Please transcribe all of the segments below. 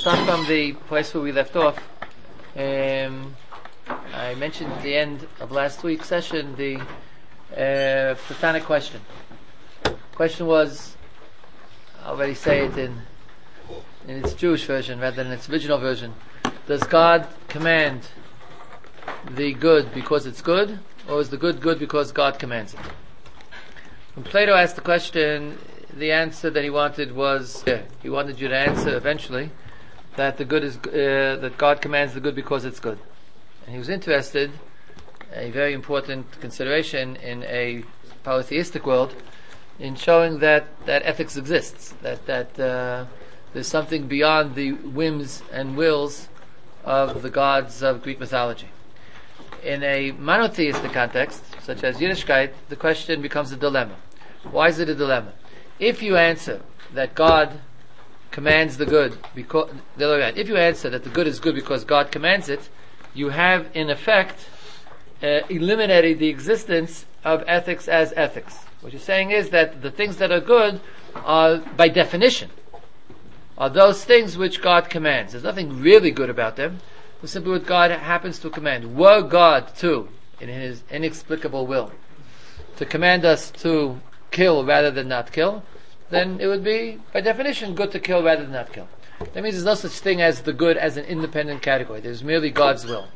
start from the place where we left off. I mentioned at the end of last week's session the Platonic question. Question was, I'll already say it in its Jewish version rather than its original version. Does God command the good because it's good, or is the good good because God commands it? When Plato asked the question, the answer that he wanted was, he wanted you to answer eventually that the good is that God commands the good because it's good. And he was interested, a very important consideration in a polytheistic world, in showing that ethics exists, that there's something beyond the whims and wills of the gods of Greek mythology. In a monotheistic context, such as Yiddishkeit, the question becomes a dilemma. Why is it a dilemma? If you answer that God commands the good, if you answer that the good is good because God commands it, you have in effect eliminated the existence of ethics as ethics. What you're saying is that the things that are good are, by definition, are those things which God commands. There's nothing really good about them. It's simply what God happens to command. Were God to, in His inexplicable will, to command us to kill rather than not kill, then it would be, by definition, good to kill rather than not kill. That means there's no such thing as the good as an independent category. There's merely God's will.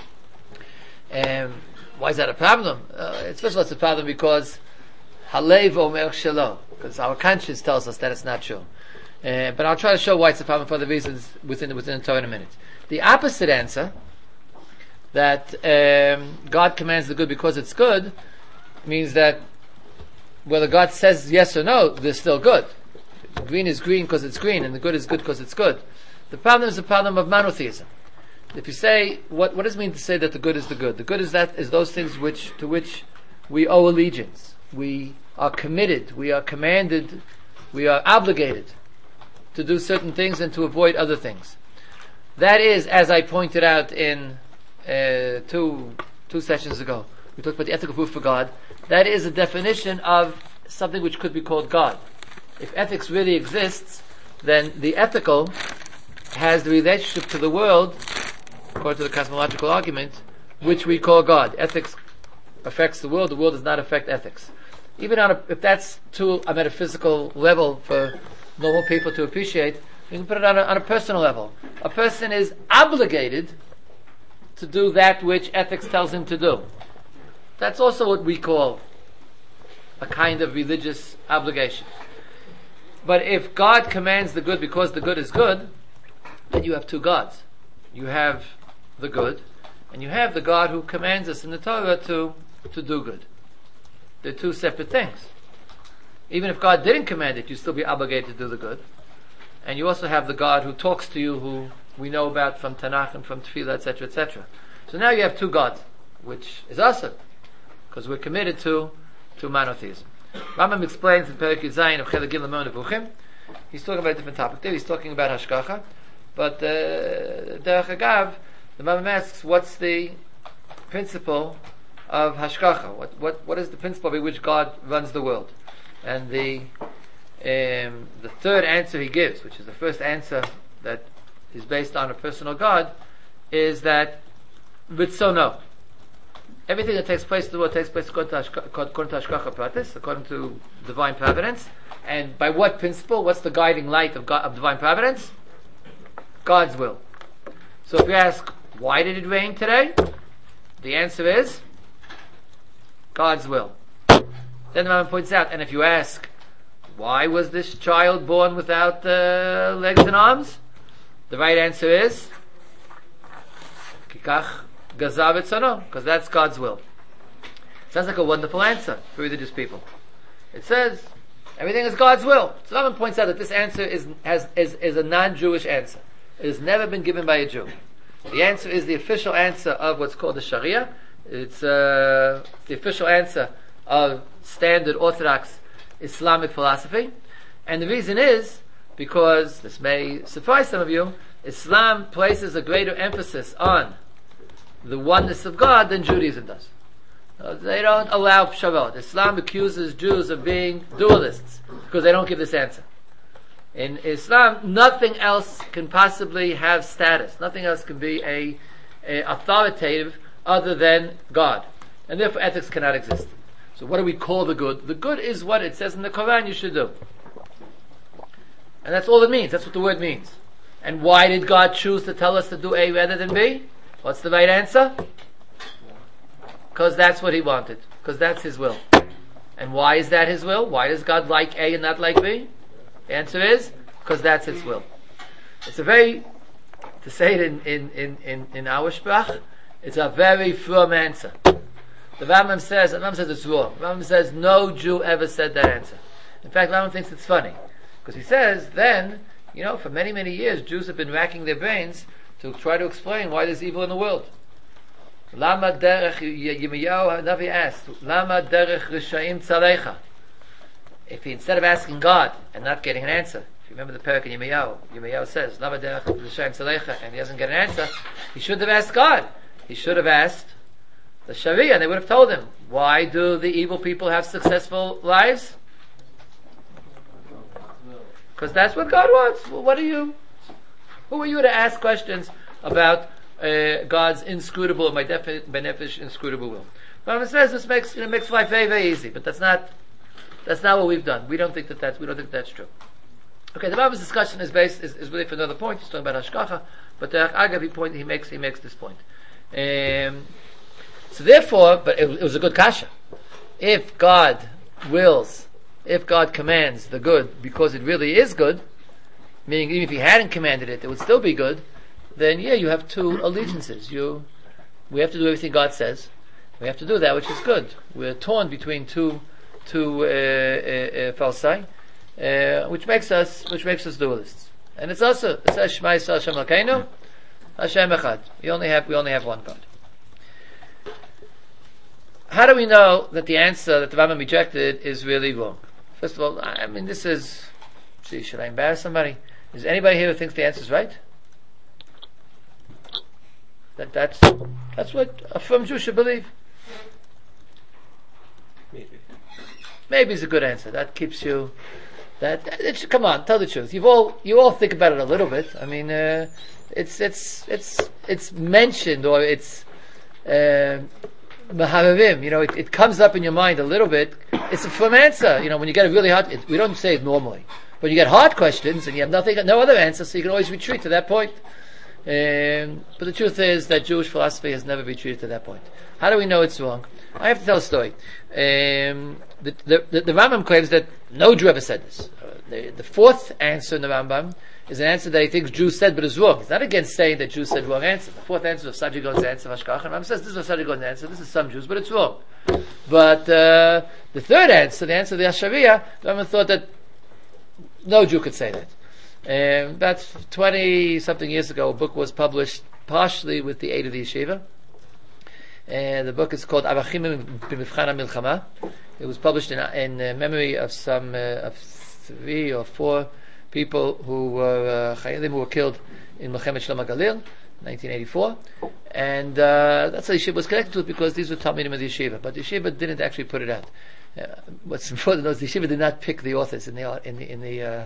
Why is that a problem? First of all, it's a problem because Halev Omer Shelo, because our conscience tells us that it's not true. But I'll try to show why it's a problem for other reasons within the Torah in a minute. The opposite answer, that God commands the good because it's good, means that whether God says yes or no, they're still good. Green is green because it's green, and the good is good because it's good. The problem is the problem of monotheism. If you say, what does it mean to say that the good is the good? The good is those things to which we owe allegiance. We are committed, we are commanded, we are obligated to do certain things and to avoid other things. That is, as I pointed out in two sessions ago, we talked about the ethical proof for God. That is a definition of something which could be called God. If ethics really exists, then the ethical has the relationship to the world, according to the cosmological argument, which we call God. Ethics affects the world does not affect ethics. Even if that's to a metaphysical level for normal people to appreciate, we can put it on a personal level. A person is obligated to do that which ethics tells him to do. That's also what we call a kind of religious obligation. But if God commands the good because the good is good, then you have two gods. You have the good, and you have the God who commands us in the Torah to do good. They're two separate things. Even if God didn't command it, you'd still be obligated to do the good. And you also have the God who talks to you, who we know about from Tanakh and from Tefillah, etc., etc. So now you have two gods, which is awesome, because we're committed to monotheism. Rambam explains in Perek Zayin of Chelik Gimel Amud Nevuchim. He's talking about a different topic there. He's talking about Hashgacha. But Derech Agav, the Rambam asks, what's the principle of Hashgacha? What is the principle by which God runs the world? And the third answer he gives, which is the first answer that is based on a personal God, is that Ritzono. Everything that takes place in the world takes place according to Hashgacha Pratis, according to divine providence. And by what principle? What's the guiding light of divine providence? God's will. So if you ask, why did it rain today? The answer is God's will. Then the Rambam points out, and if you ask, why was this child born without legs and arms? The right answer is Kikach Gazav Etzono, because that's God's will. Sounds like a wonderful answer for religious people. It says everything is God's will. So Rambam points out that this answer is a non-Jewish answer. It has never been given by a Jew. The answer is the official answer of what's called the Sharia. It's the official answer of standard Orthodox Islamic philosophy. And the reason is because, this may surprise some of you, Islam places a greater emphasis on the oneness of God than Judaism does. They don't allow psharot. Islam accuses Jews of being dualists because they don't give this answer. In Islam, nothing else can possibly have status. Nothing else can be a authoritative other than God. And therefore ethics cannot exist. So what do we call the good? The good is what it says in the Quran you should do. And that's all it means. That's what the word means. And why did God choose to tell us to do A rather than B? What's the right answer? Because that's what He wanted. Because that's His will. And why is that His will? Why does God like A and not like B? The answer is, because that's His will. It's a very, to say it in our Sprach, it's a very firm answer. The Rambam says it's wrong. The Rambam says no Jew ever said that answer. In fact, the Rambam thinks it's funny. Because he says, then, for many, many years, Jews have been racking their brains to try to explain why there's evil in the world. Lama derech, Yirmiyahu Navi asked, Lama derech Rishaim Tzalecha. If he, instead of asking God and not getting an answer, if you remember the parak in Yirmiyahu says, Lama derech Rishaim Tzalecha, and he doesn't get an answer, he should have asked God. He should have asked the Sharia, and they would have told him, why do the evil people have successful lives? Because that's what God wants. Well, who are you to ask questions about God's inscrutable and by beneficent inscrutable will? Rambam says this makes life very, very easy, but that's not what we've done. We don't think that's true. Okay, the Rambam's discussion is really for another point. He's talking about Hashgacha, but he makes this point. So therefore, but it was a good kasha. If God commands the good because it really is good, meaning even if He hadn't commanded it, it would still be good, then you have two allegiances. We have to do everything God says. We have to do that which is good. We're torn between two falsi, which makes us dualists. And it says Shema Yisrael Hashem Elokeinu, Hashem Echad. We only have one God. How do we know that the answer that the Rambam rejected is really wrong? First of all, this is... should I embarrass somebody? Is anybody here who thinks the answer is right? That's what a firm Jew should believe. Maybe is a good answer. That keeps you... come on, tell the truth. You all think about it a little bit. It's mentioned, or it's... it comes up in your mind a little bit. It's a firm answer. When you get a really hard, we don't say it normally, but you get hard questions and you have no other answer, so you can always retreat to that point. But the truth is that Jewish philosophy has never retreated to that point. How do we know it's wrong? I have to tell a story. The Rambam claims that no Jew ever said this. The fourth answer in the Rambam is an answer that he thinks Jews said but is wrong. He's not against saying that Jews said wrong answer. The fourth answer of Saadia Gaon's answer of Hashgacha, and Rambam says this is Saadia Gaon's answer, this is some Jews, but it's wrong. But the third answer, the answer of the Asharia, Rambam thought that no Jew could say that. About 20-something years ago, a book was published partially with the aid of the yeshiva. And the book is called Avachim B'Mivchan HaMilchama. It was published in memory of some of 3 or 4 people who were Chayalim who were killed in Melchemet Shalom HaGalil, 1984. And that's how the yeshiva was connected to it, because these were Talmidim of the yeshiva. But the yeshiva didn't actually put it out. What's important is the yeshiva did not pick the authors in the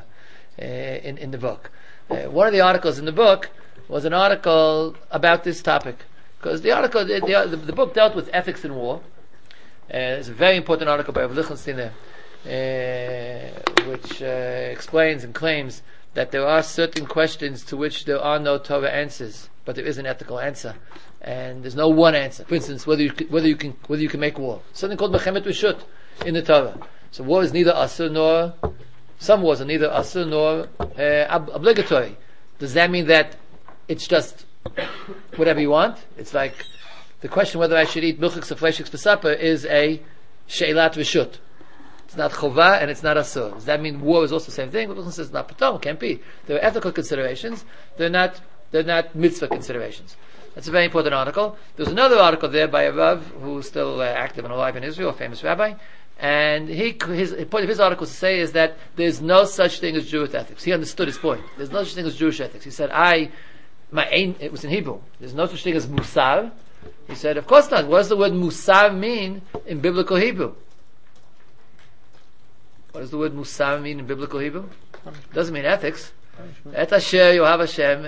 book. One of the articles in the book was an article about this topic, because the book dealt with ethics in war. It's a very important article by Rav Lichtenstein there, which explains and claims that there are certain questions to which there are no Torah answers, but there is an ethical answer, and there's no one answer. For instance, whether you can make war. Something called Mechemet Reshut in the Torah. So war is neither asur nor... Some wars are neither asur nor obligatory. Does that mean that it's just whatever you want? It's like the question whether I should eat milchiks or fleishiks for supper is a she'ilat reshut. It's not chovah and it's not asur. Does that mean war is also the same thing? But says not patom, can't be. There are ethical considerations. They're not mitzvah considerations. That's a very important article. There's another article there by a Rav who's still active and alive in Israel, a famous rabbi. And the point of his article to say is that there's no such thing as Jewish ethics. He understood his point. There's no such thing as Jewish ethics. He said, it was in Hebrew. There's no such thing as musar. He said, of course not. What does the word musar mean in biblical Hebrew? What does the word musar mean in biblical Hebrew? Doesn't mean ethics. Et asher yohav Hashem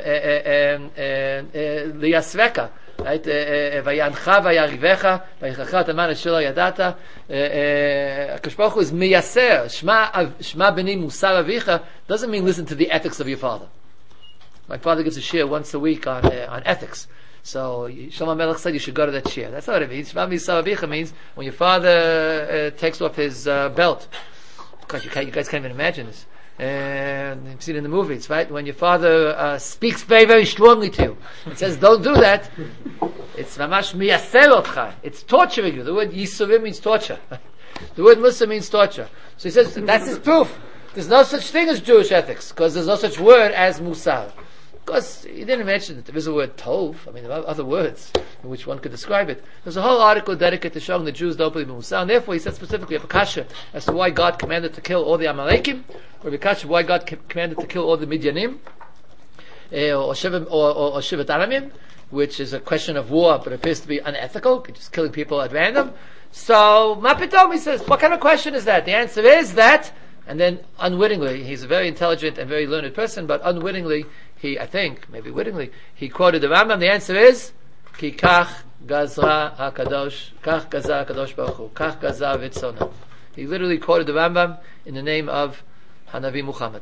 liyasveka. Right? Vayancha vayarivecha vayichacha taman asher lo yadata. HaKadosh Baruch Hu is miyaser. Shma b'ni musar avicha doesn't mean listen to the ethics of your father. My father gives a shir once a week on ethics. So Shlomo Melech said you should go to that shir. That's not what it means. Shma misar avicha means when your father takes off his belt. God, you guys can't even imagine this. And you've seen it in the movies, right? When your father speaks very, very strongly to you, and says, "Don't do that." It's mamash miyaser otcha. It's torturing you. The word yisurim means torture. The word musa means torture. So he says that's his proof. There's no such thing as Jewish ethics because there's no such word as musar. Because he didn't mention that there is a word tov. I mean, there are other words in which one could describe it. There's a whole article dedicated to showing the Jews don't believe in Musar, and therefore he said specifically a kasha as to why God commanded to kill all the Amalekim, or a kasha why God commanded to kill all the Midyanim, or Shivat Aramim, which is a question of war, but appears to be unethical, just killing people at random. So, Mapitom, he says, what kind of question is that? The answer is that, and then unwittingly, he's a very intelligent and very learned person, but unwittingly, I think, maybe wittingly, he quoted the Rambam. The answer is, Ki kach gazra HaKadosh, kach gazar HaKadosh Baruch Hu, kach gazar v'tzono. He literally quoted the Rambam in the name of Hanavi Muhammad.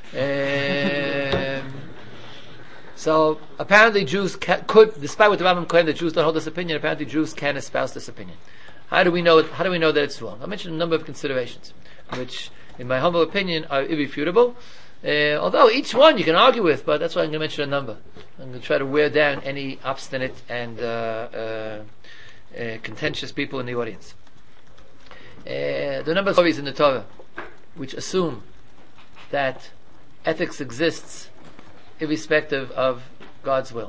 So, apparently Jews could, despite what the Rambam claimed that Jews don't hold this opinion, apparently Jews can espouse this opinion. How do we know that it's wrong? I mentioned a number of considerations, which, in my humble opinion, are irrefutable. Although each one you can argue with, but that's why I'm going to mention a number. I'm going to try to wear down any obstinate and contentious people in the audience. There are a number of stories in the Torah which assume that ethics exists irrespective of God's will.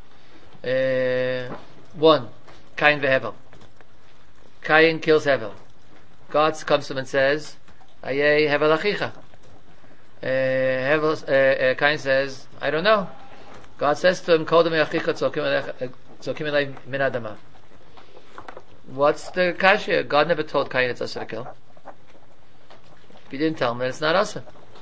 One, Cain ve'Hevel. Cain kills Hevel. God comes to him and says, Ayei Hevel achicha. Cain says, I don't know. God says to him, what's the kasha? God never told Cain it's asur to kill. If he didn't tell him, then it's not asur.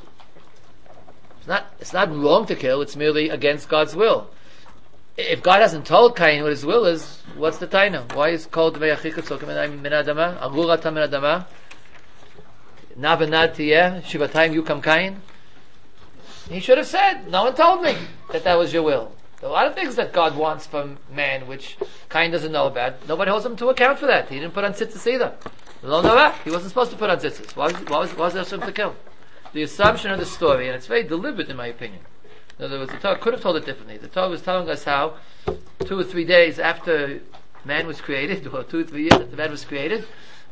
It's not wrong to kill, it's merely against God's will. If God hasn't told Cain what his will is, what's the taina? Why is called min adama? Agurata min adama? Shivatayim yukam Cain. He should have said, no one told me that was your will. There are a lot of things that God wants from man which Cain doesn't know about. Nobody holds him to account for that. He didn't put on tzitzis either. He wasn't supposed to put on tzitzis. Why was there something to kill? The assumption of the story, and it's very deliberate in my opinion. In other words, the Torah could have told it differently. The Torah was telling us how 2 or 3 days after man was created, or 2 or 3 years after man was created,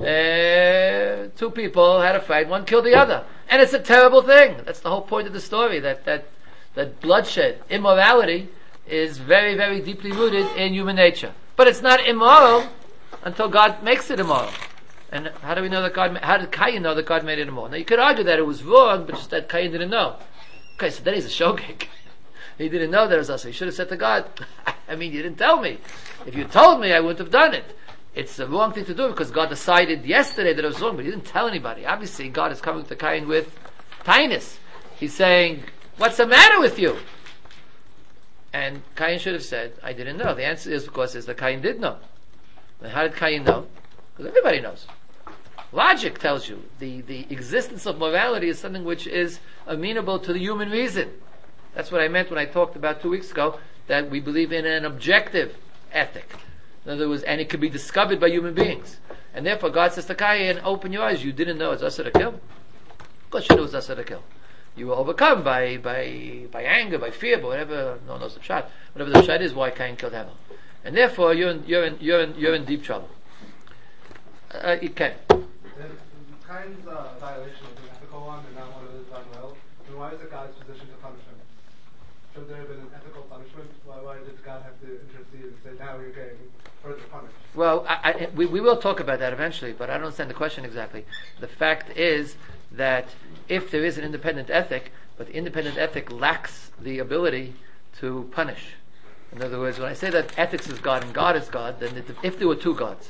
2 people had a fight, one killed the other. And it's a terrible thing. That's the whole point of the story, that bloodshed, immorality, is very, very deeply rooted in human nature. But it's not immoral until God makes it immoral. And how do we know that how did Cain know that God made it immoral? Now you could argue that it was wrong, but just that Cain didn't know. Okay, so then he's a shogeg. He didn't know that it was us. He should have said to God, I mean, you didn't tell me. If you told me, I wouldn't have done it. It's the wrong thing to do because God decided yesterday that it was wrong, but He didn't tell anybody. Obviously, God is coming to Cain with kindness. He's saying, what's the matter with you? And Cain should have said, I didn't know. The answer is, of course, that Cain did know. And how did Cain know? Because everybody knows. Logic tells you the existence of morality is something which is amenable to the human reason. That's what I meant when I talked about 2 weeks ago, that we believe in an objective ethic. In other words, and it can be discovered by human beings. And therefore God says to Cain, open your eyes, you didn't know it's asur to kill. Of course you knew it's asur to kill. You were overcome by anger, by fear, by whatever, no one knows the pshat. Whatever the pshat is, why Cain killed Hevel. And therefore you're in deep trouble. You can. Cain's violation is an ethical one and not one that is done well. Then why is it God's position to punish him? Should there have been an ethical punishment? Why did God have to intercede and say, now you're getting further punished? Well, we will talk about that eventually, but I don't understand the question exactly. The fact is that if there is an independent ethic, but the independent ethic lacks the ability to punish. In other words, when I say that ethics is God and God is God, then if there were 2 gods,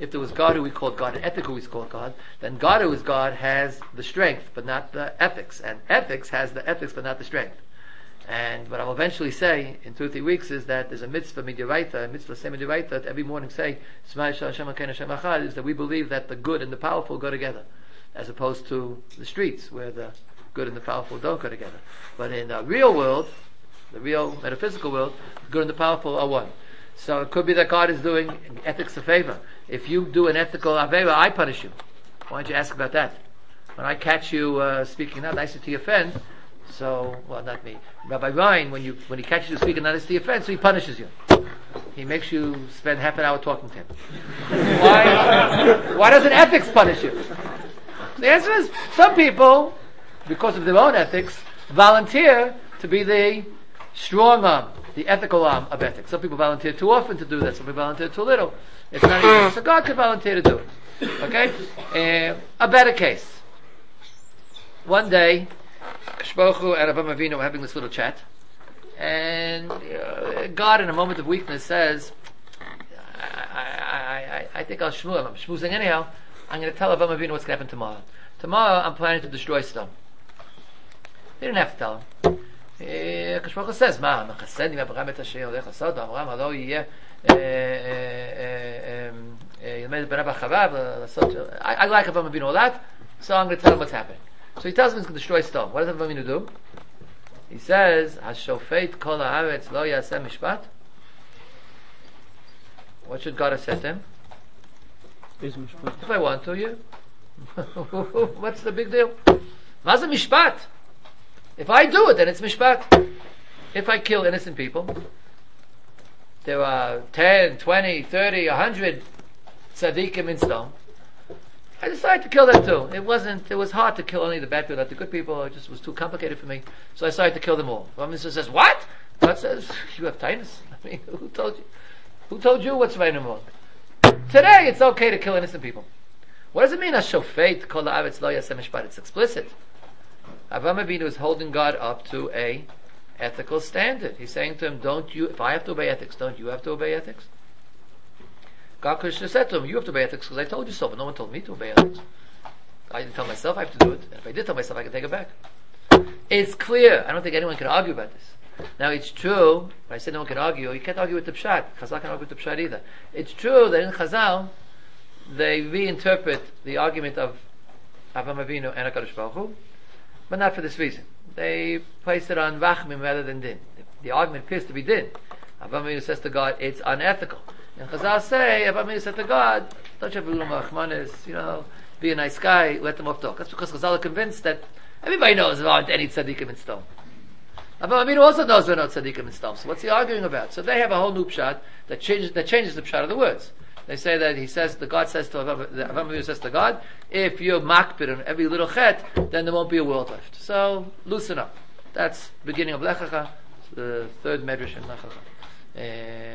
if there was God who we called God and ethic who we called God, then God who is God has the strength but not the ethics, and ethics has the ethics but not the strength. And what I'll eventually say in 2 or 3 weeks is that there's a mitzvah midiraita, a mitzvah semidiraita, that every morning say Shema Yisrael Hashem Elokeinu Hashem Echad, is that we believe that the good and the powerful go together, as opposed to the streets where the good and the powerful don't go together. But in the real world, the real metaphysical world, the good and the powerful are one. So it could be that God is doing ethics a favor. If you do an ethical avera, I punish you. Why don't you ask about that? When I catch you speaking not nicely to your friend, so, well, not me. Rabbi Ryan, when he catches you speaking not nicely to your friend, so he punishes you. He makes you spend half an hour talking to him. Why doesn't ethics punish you? The answer is, some people, because of their own ethics, volunteer to be the strong arm, the ethical arm of ethics. Some people volunteer too often to do that. Some people volunteer too little. It's not easy. So God could volunteer to do it. Okay? A better case. One day, Shpochu and Avraham Avinu were having this little chat, and God, in a moment of weakness, says, I think I'll shmooze. I'm schmoozing anyhow. I'm going to tell Avraham Avinu what's going to happen tomorrow. Tomorrow, I'm planning to destroy Sodom. He didn't have to tell him. Akash Baruch Hu says, "Ma, mechased Avraham et asher yolech Sodom. Avraham halo yiyeh yilmed benav acharav." I like Avraham Avinu a lot, so I'm going to tell him what's happening. So he tells him he's going to destroy Sodom. What does Avraham Avinu do? He says, "Hashofet kol haaretz lo yaseh mishpat." What should God have said to him? If I want to, yeah. What's the big deal? Maza mishpat. If I do it, then it's mishpat. If I kill innocent people, there are 10, 20, 30, 100 tzaddikim in Sodom. I decided to kill them too. It was hard to kill only the bad people, not the good people. It just was too complicated for me. So I decided to kill them all. The minister says, what? God says, you have tinus? I mean, who told you? Who told you what's right and wrong? Today, it's okay to kill innocent people. What does it mean? Hashofet kol haaretz lo yaseh mishpat. It's explicit. Avraham Avinu is holding God up to a ethical standard. He's saying to him, if I have to obey ethics, don't you have to obey ethics? God could have said to him, you have to obey ethics because I told you so, but no one told me to obey ethics. I didn't tell myself I have to do it. And if I did tell myself, I can take it back. It's clear. I don't think anyone can argue about this. Now it's true, when I say no one can argue, you can't argue with the Pshat. Chazal can't argue with the Pshat either. It's true that in Chazal, they reinterpret the argument of Avraham Avinu and HaKadosh Baruch Hu, but not for this reason. They place it on Rachmim rather than Din. The argument appears to be Din. Avraham Avinu says to God, it's unethical. And Chazal say, Avraham Avinu said to God, don't you have a little Rachmanis, be a nice guy, let them off talk. That's because Chazal are convinced that everybody knows there aren't any tzaddikim in Sodom. Avraham Avinu also knows there are no tzaddikim in Sodom. So what's he arguing about? So they have a whole new pshat that changes the pshat of the words. They say that God says to Avraham Avinu says to God, if you're makpid on every little chet, then there won't be a world left. So loosen up. That's beginning of Lech Lecha, the third medrash in Lech Lecha.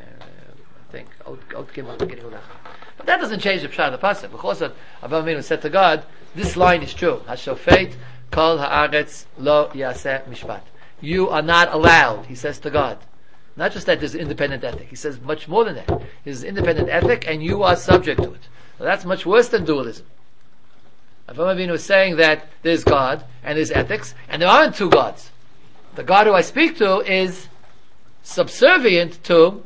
I think Od came on the beginning of Lech Lecha. But that doesn't change the pshat of the pasuk. Because Avraham Avinu said to God, this line is true. Hashofet kol haaretz lo yaseh mishpat. You are not allowed, he says to God. Not just that there's independent ethic. He says much more than that. There's independent ethic and you are subject to it. Now that's much worse than dualism. Avraham Avinu is saying that there's God and there's ethics and there aren't two gods. The God who I speak to is subservient to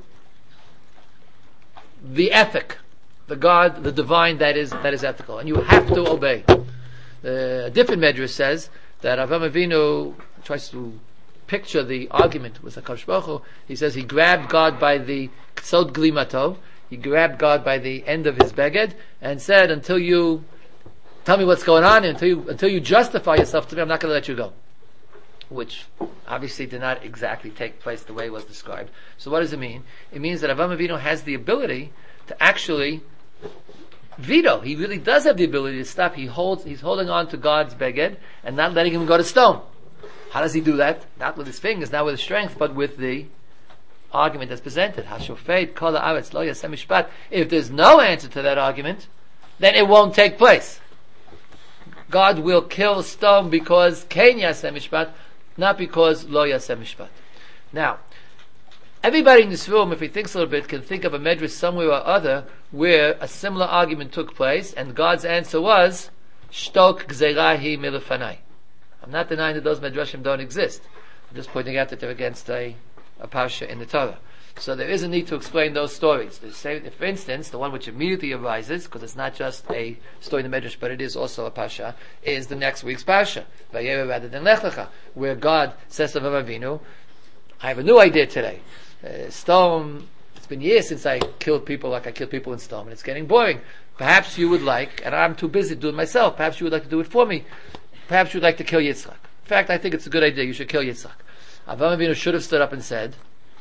the ethic. The God, the divine that is ethical. And you have to obey. A different medrash says that Avraham Avinu tries to picture the argument with HaKadosh Baruch Hu. He says he grabbed God by the Ksod Glimato. He grabbed God by the end of his beged and said, until you tell me what's going on, until you justify yourself to me, I'm not going to let you go. Which obviously did not exactly take place the way it was described. So what does it mean? It means that Avraham Avinu has the ability to actually veto. He really does have the ability to stop. He's holding on to God's beged and not letting him go to stone. How does he do that? Not with his fingers, not with his strength, but with the argument that's presented. Hashofet kol haaretz lo yaseh mishpat. If there's no answer to that argument, then it won't take place. God will kill Sodom because ken yaseh mishpat, not because lo yaseh mishpat. Now, Everybody in this room, if he thinks a little bit, can think of a medrash somewhere or other where a similar argument took place, and God's answer was, Shtok gzeirahi milefanai. I'm not denying that those medrashim don't exist. I'm just pointing out that they're against a parsha in the Torah. So there is a need to explain those stories. For instance, the one which immediately arises, because it's not just a story in the Medrash, but it is also a parsha, is the next week's parsha, Vayera rather than Lech Lecha, where God says to Avraham Avinu, I have a new idea today. Stone, it's been years since I killed people like I killed people in stone, and it's getting boring. Perhaps you would like, and I'm too busy to do it myself, perhaps you would like to do it for me. Perhaps you would like to kill Yitzchak. In fact, I think it's a good idea, you should kill Yitzchak. Avraham Avinu should have stood up and said,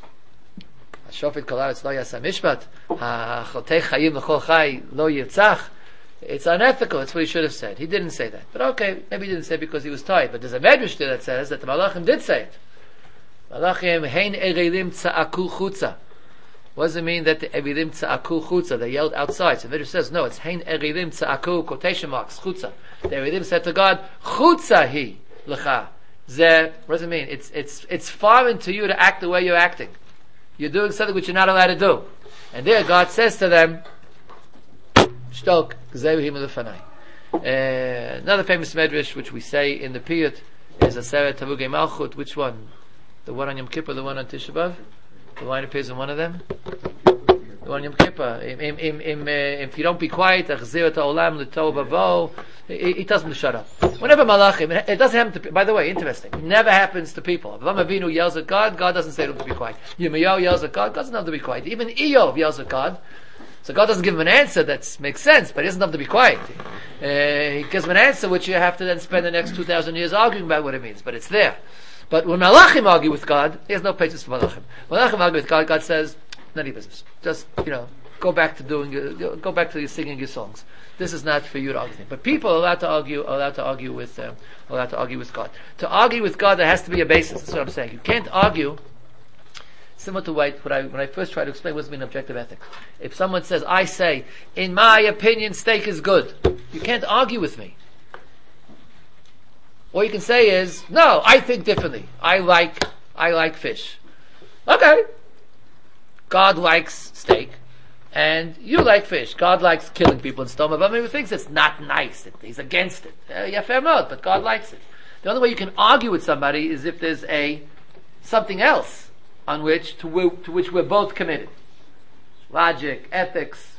Shofet kol haaretz lo yaseh mishpat, ha'chotei chayim l'chol chai lo yirtzach. It's unethical, that's what he should have said. He didn't say that. But okay, maybe he didn't say it because he was tired. But there's a medrash there that says that the Malachim did say it. Malachim hein erelim tza'aku chutza. What does it mean that the erelim tza'aku chutza? They yelled outside. So the medrash says, no, it's hein erelim tza'aku, quotation marks, chutza. The erelim said to God, chutza hi l'cha. What does it mean? It's foreign to you to act the way you're acting. You're doing something which you're not allowed to do. And there God says to them, Shtok, Gzeirahim Lefanai. Another famous medrash which we say in the Piyut is Aseret Tarugei Malchut. Which one? The one on Yom Kippur, the one on Tisha B'Av? The line appears in one of them? The one on Yom Kippur. If you don't be quiet, Achzir et ha'olam l'tov bavo. He tells them to shut up. Whenever Malachim, it doesn't happen to, by the way, interesting, it never happens to people. Avraham Avinu yells at God, God doesn't say to him to be quiet. Yirmiyahu yells at God, God doesn't tell him to be quiet. Even Eov yells at God, so God doesn't give him an answer that makes sense, but he doesn't tell him to be quiet. He gives him an answer which you have to then spend the next 2,000 years arguing about what it means, but it's there. But when Malachim argue with God, he has no patience for Malachim. When Malachim argue with God, God says, none of your business. Just, go back to singing your songs. This is not for you to argue. But people are allowed to argue with God. To argue with God, there has to be a basis. That's what I'm saying. You can't argue. Similar to when I first tried to explain what's mean objective ethics. If someone says, I say, in my opinion, steak is good, you can't argue with me. All you can say is, no, I think differently. I like fish. Okay. God likes steak. And you like fish. God likes killing people in stone. But maybe thinks it's not nice. He's against it. Yeah, fair enough, but God likes it. The only way you can argue with somebody is if there's something else on which to which we're both committed. Logic, ethics,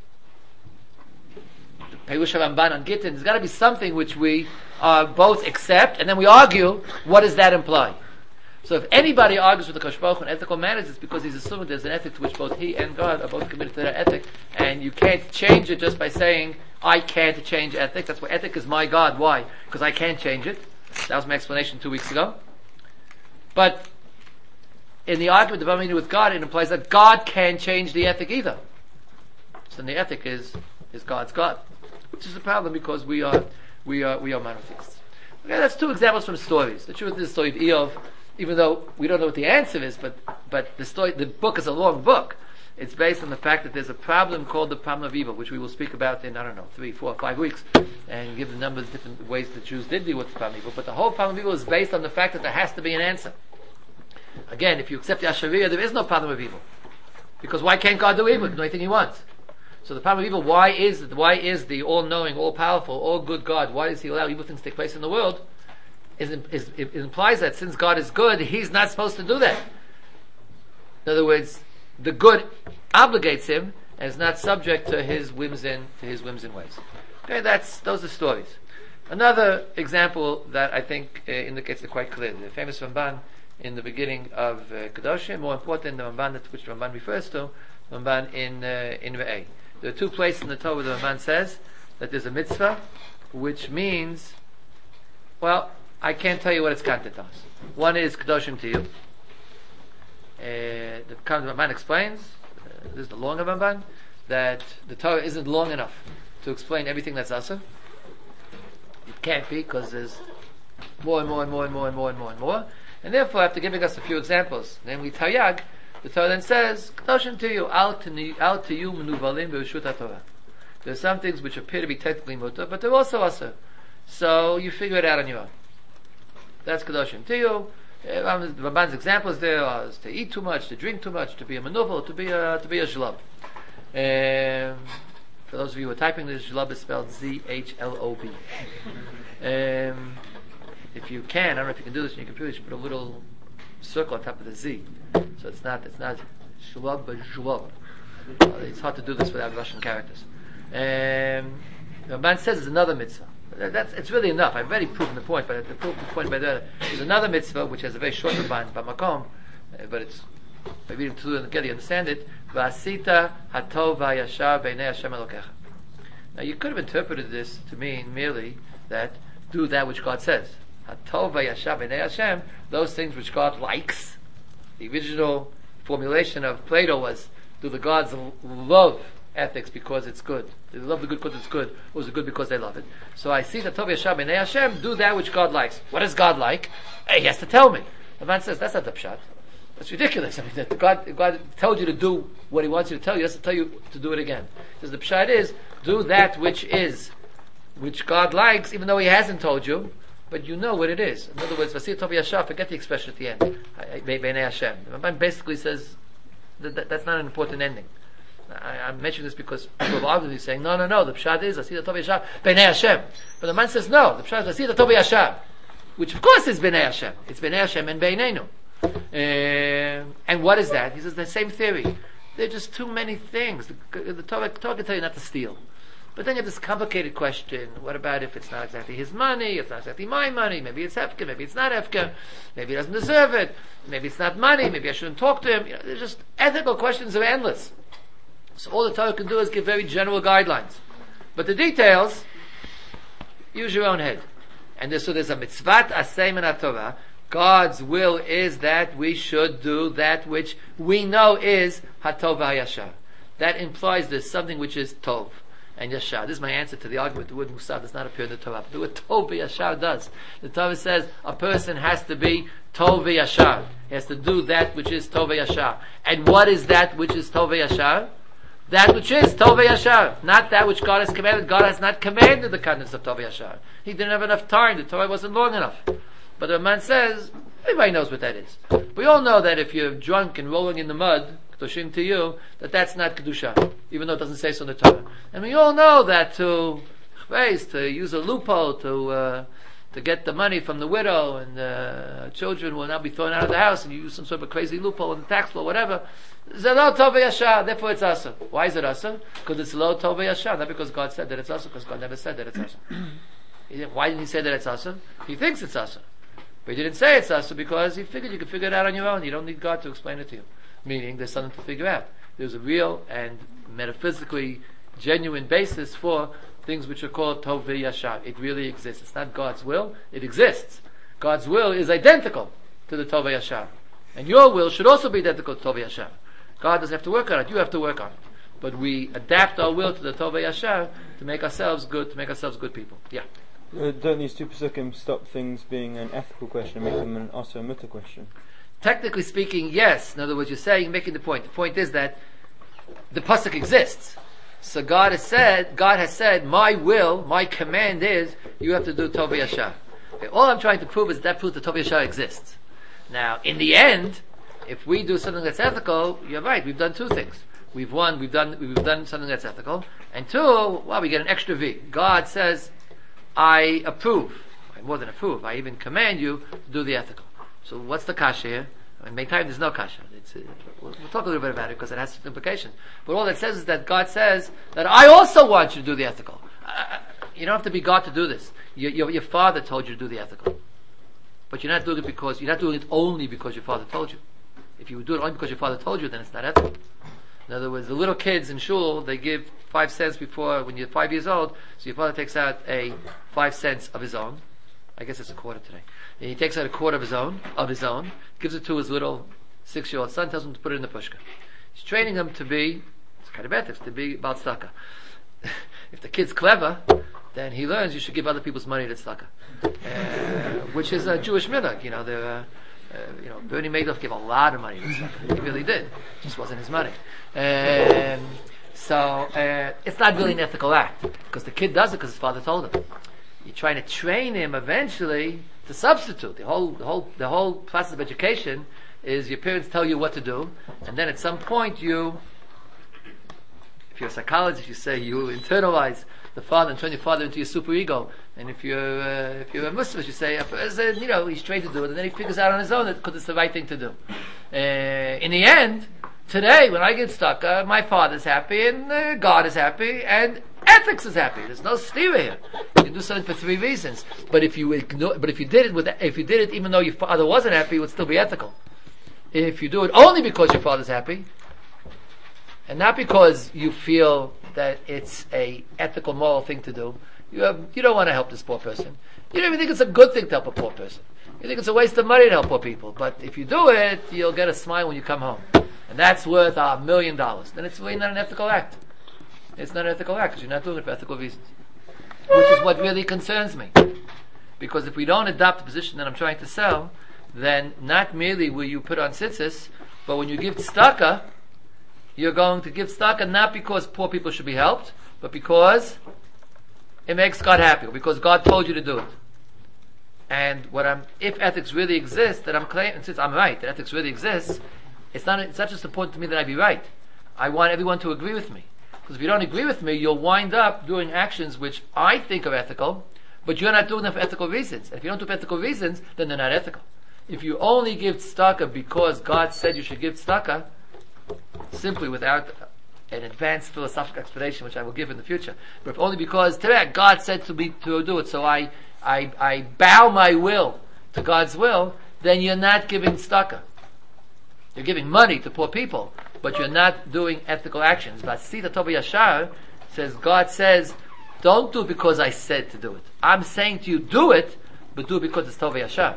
Perush Ramban on Gittin. There's got to be something which we both accept, and then we argue. What does that imply? So if anybody argues with the Kosh Baruch Hu in ethical matters, it's because he's assuming there's an ethic to which both he and God are both committed to that ethic. And you can't change it just by saying, I can't change ethic. That's why ethic is my God. Why? Because I can't change it. That was my explanation 2 weeks ago. But in the argument of Avinu with God, it implies that God can't change the ethic either. So the ethic is God's God. Which is a problem because we are monotheists. Okay, that's 2 examples from stories. The truth is the story of Eov. Even though we don't know what the answer is, but the book is a long book. It's based on the fact that there's a problem called the problem of evil, which we will speak about in, 3, 4, 5 weeks, and give the number of different ways the Jews did deal with the problem of evil. But the whole problem of evil is based on the fact that there has to be an answer. Again, if you accept the Ashaviyah, there is no problem of evil. Because why can't God do evil? He can do anything he wants. So the problem of evil, why is the all-knowing, all-powerful, all-good God, why does he allow evil things to take place in the world? It implies that since God is good, he's not supposed to do that. In other words, the good obligates him and is not subject to his whims and ways. Okay, those are stories. Another example that I think indicates it quite clearly. The famous Ramban in the beginning of Kedoshim, more important, the Ramban which the Ramban refers to, Ramban in Re'eh. There are 2 places in the Torah where the Ramban says that there's a mitzvah, which means, well, I can't tell you what its content is. One is Kedoshim to you. The Ramban explains, this is the longer Ramban, that the Torah isn't long enough to explain everything that's Asur. It can't be, because there's more and more and more and more and more and more and more. And therefore, after giving us a few examples, namely Taryag, the Torah then says, Kedoshim to you, al to you menuvalim b'reshut HaTorah. There are some things which appear to be technically mutar, but they're also Asur. So you figure it out on your own. That's Kedoshim to you. Ramban's examples there are to eat too much, to drink too much, to be a manuvel, to be a zhlub. For those of you who are typing this, zhlub is spelled Z-H-L-O-B. If you can, I don't know if you can do this in your computer, you should put a little circle on top of the Z. So it's not zhlub, but zhlub. It's hard to do this without Russian characters. Ramban says it's another mitzvah. It's really enough. I've already proven the point, but the point by that is another mitzvah which has a very short Ramban, Bamakom, but it's, by reading through it together you understand it. V'asita hatov v'yashar b'nei Hashem Elokecha. Now you could have interpreted this to mean merely that do that which God says. Hatov v'yashar b'nei Hashem, those things which God likes. The original formulation of Plato was, do the gods love ethics because it's good? They love the good because it's good, or is it good because they love it? So I see that Tov Yashar B'nei Hashem, do that which God likes. What does God like? He has to tell me. The man says, that's not the pshat. That's ridiculous. I mean, that God told you to do what He wants you to tell you, He has to tell you to do it again. Because the pshat is, do that which God likes, even though He hasn't told you, but you know what it is. In other words, Vasir Tov Yashar, forget the expression at the end. B'nei Hashem. The man basically says, that's not an important ending. I'm mentioning this because people have argued saying, no, the pshat is Asida Tov Yashar B'nei Hashem. But the man says, no, the pshat is Asida Tov Yashar, which of course is B'nei Hashem. It's B'nei Hashem and B'neiנו. And what is that? He says the same theory. There are just too many things. The Torah can tell you not to steal. But then you have this complicated question, what about if it's not exactly his money, it's not exactly my money, maybe it's Hefka, maybe it's not Hefka, maybe he doesn't deserve it, maybe it's not money, maybe I shouldn't talk to him. There's just ethical questions are endless. So all the Torah can do is give very general guidelines. But the details, use your own head. And so there's a mitzvat asay min haTorah. God's will is that we should do that which we know is hatov v'hayashar. That implies there's something which is tov and yashar. This is my answer to the argument. The word musar does not appear in the Torah. But the word tov v'yashar does. The Torah says a person has to be tov v'yashar. He has to do that which is tov v'yashar. And what is that which is tov v'yashar? That which is Tov Yashar, not that which God has commanded. God has not commanded the kindness of Tov Yashar. He didn't have enough time. The Torah wasn't long enough. But the man says, everybody knows what that is. We all know that if you're drunk and rolling in the mud, Kedoshim to you, that's not Kedusha, even though it doesn't say so in the Torah. And we all know that to use a loophole to get the money from the widow and children will now be thrown out of the house, and you use some sort of a crazy loophole in the tax law, whatever. Zelo Tov Yashar, therefore it's Asur. Why is it Asur? Because it's Lo Tov Yashar, not because God said that it's Asur, because God never said that it's Asur. Why didn't He say that it's Asur? He thinks it's Asur. But He didn't say it's Asur because He figured you could figure it out on your own. You don't need God to explain it to you. Meaning there's something to figure out. There's a real and metaphysically genuine basis for things which are called Tov Yashar. It really exists. It's not God's will, it exists. God's will is identical to the Tov Yashar. And your will should also be identical to Tov Yashar. God doesn't have to work on it, you have to work on it. But we adapt our will to the Tov Yashar to make ourselves good, people. Yeah. Don't these two pesukim stop things being an ethical question and make them an Asur Mutter question? Technically speaking, yes. In other words, you're making the point. The point is that the pasuk exists. So God has said, my will, my command is, you have to do Tov Yashar. Okay, all I'm trying to prove is that proves that Tov Yashar exists. Now, in the end, if we do something that's ethical, you're right, we've done two things. We've done something that's ethical, and two, we get an extra V. God says, I approve. I more than approve, I even command you to do the ethical. So what's the kasha here? In Meitayim there's no kasha. We'll talk a little bit about it because it has implications. But all it says is that God says that I also want you to do the ethical. You don't have to be God to do this. Your father told you to do the ethical. But you're not doing it only because your father told you. If you do it only because your father told you, then it's not ethical. In other words, the little kids in shul, they give 5 cents before, when you're 5 years old, so your father takes out 5 cents of his own. I guess it's a quarter today. And he takes out a quarter of his own, gives it to his little 6-year-old son, tells him to put it in the pushka. He's training him to be, it's kind of ethics, to be about tzedakah. If the kid's clever, then he learns you should give other people's money to tzedakah. Which is a Jewish minhag, Bernie Madoff gave a lot of money to tzedakah. He really did. It just wasn't his money. So, it's not really an ethical act, because the kid does it because his father told him. you're trying to train him eventually to substitute. The whole process of education is your parents tell you what to do, and then at some point if you're a psychologist, you say you internalize the father and turn your father into your superego. And if you're a Muslim, you say, he's trained to do it, and then he figures out on his own because it's the right thing to do. In the end, today, when I get stuck, my father's happy, and God is happy, and ethics is happy. There's no stira here. You can do something for 3 reasons. But if you did it even though your father wasn't happy, it would still be ethical. If you do it only because your father's happy, and not because you feel that it's a ethical, moral thing to do, you don't want to help this poor person. You don't even think it's a good thing to help a poor person. You think it's a waste of money to help poor people. But if you do it, you'll get a smile when you come home. And that's worth $1 million. Then it's really not an ethical act. It's not an ethical act because you're not doing it for ethical reasons. Which is what really concerns me. Because if we don't adopt the position that I'm trying to sell, then not merely will you put on tzitzis, but when you give tzedakah, you're going to give tzedakah not because poor people should be helped, but because it makes God happy, or because God told you to do it. And if ethics really exist, then I'm claiming, since I'm right, that ethics really exists, it's not just important to me that I be right. I want everyone to agree with me. Because if you don't agree with me, you'll wind up doing actions which I think are ethical, but you're not doing them for ethical reasons. And if you don't do it for ethical reasons, then they're not ethical. If you only give tzedakah because God said you should give tzedakah, simply without an advanced philosophical explanation, which I will give in the future, but if only because today God said to do it, so I bow my will to God's will, then you're not giving tzedakah. You're giving money to poor people, but you're not doing ethical actions. Vasita Tov Yashar says, God says, don't do it because I said to do it. I'm saying to you, do it, but do it because it's Tov Yashar.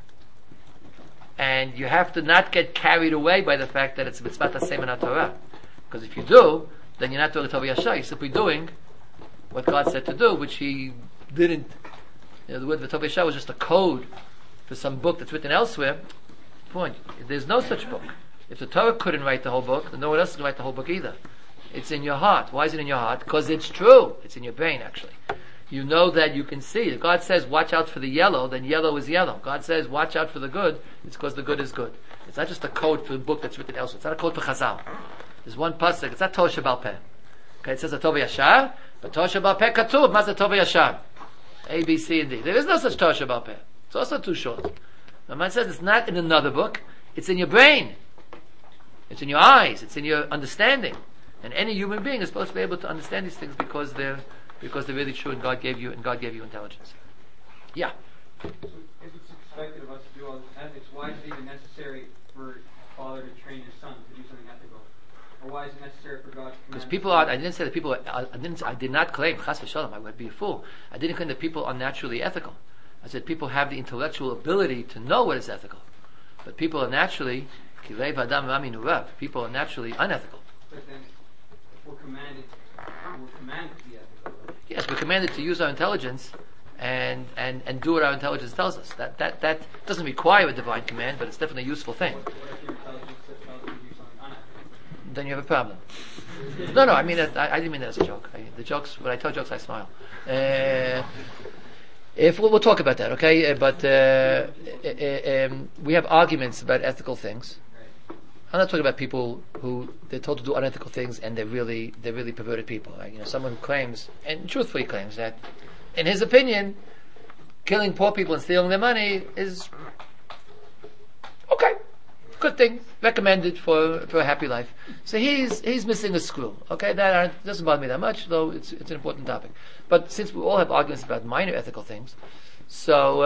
And you have to not get carried away by the fact that it's mitzvah tasem in Torah. Because if you do, then you're not doing Tov Yashar. You're simply doing what God said to do, which He didn't. The word Tov Yashar was just a code for some book that's written elsewhere. Point. There's no such book. If the Torah couldn't write the whole book, then no one else can write the whole book either. It's in your heart. Why is it in your heart? Because it's true. It's in your brain, actually. You know that you can see. If God says, watch out for the yellow, then yellow is yellow. God says, watch out for the good, it's because the good is good. It's not just a code for a book that's written elsewhere. It's not a code for Chazal. There's one pasuk. It's not Torah Shebal Peh. Okay, it says a Tov Yashar, but Torah Shebal Peh Katuv, Mazah Tov Yashar. A, B, C, and D. There is no such Torah Shebal Peh. It's also too short. The man says it's not in another book. It's in your brain. It's in your eyes. It's in your understanding. And any human being is supposed to be able to understand these things because they're really true, and God gave you intelligence. Yeah. So if it's expected of us to do all this ethics, why is it even necessary for a father to train his son to do something ethical? Or why is it necessary for God to command? Because people are. I didn't say that people. I did not claim chas v'shalom. I would be a fool. I didn't claim that people are naturally ethical. I said people have the intellectual ability to know what is ethical, but people are naturally kilev adam aminu rav. People are naturally unethical. But then, if we're commanded to be ethical. Right? Yes, we're commanded to use our intelligence and do what our intelligence tells us. That doesn't require a divine command, but it's definitely a useful thing. What if your intelligence tells you to do something unethical? Then you have a problem. No, I mean that. I didn't mean that as a joke. When I tell jokes, I smile. If we'll talk about that, okay? But we have arguments about ethical things. I'm not talking about people who they're told to do unethical things and they're really perverted people. Right? Someone who claims, and truthfully claims, that in his opinion, killing poor people and stealing their money is okay, good thing, recommended for a happy life. So he's missing a screw. Okay, that doesn't bother me that much, though it's an important topic. But since we all have arguments about minor ethical things, so